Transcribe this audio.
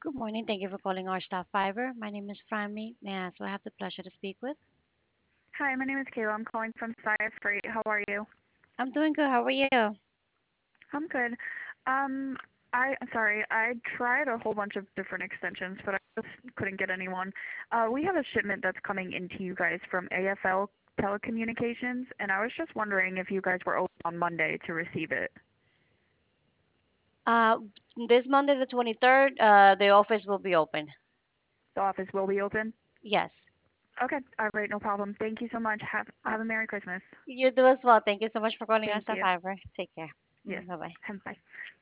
Good morning. Thank you for calling our staff fiber. My name is Frammy. May I ask who I have the pleasure to speak with? Hi, my name is Kayla. I'm calling from Science Freight. How are you? I'm doing good. How are you? I'm good. Um, sorry, I tried a whole bunch of different extensions, but I just couldn't get anyone. We have a shipment that's coming into you guys from AFL Telecommunications, and I was just wondering if you guys were open on Monday to receive it. Uh, this Monday, the 23rd, the office will be open. The office will be open. Yes. Okay, all right, no problem. Thank you so much. Uh, Have a Merry Christmas. you do as well. Thank you so much for calling our Thank staff you. fiber. Take care. Yes. Bye bye. Bye.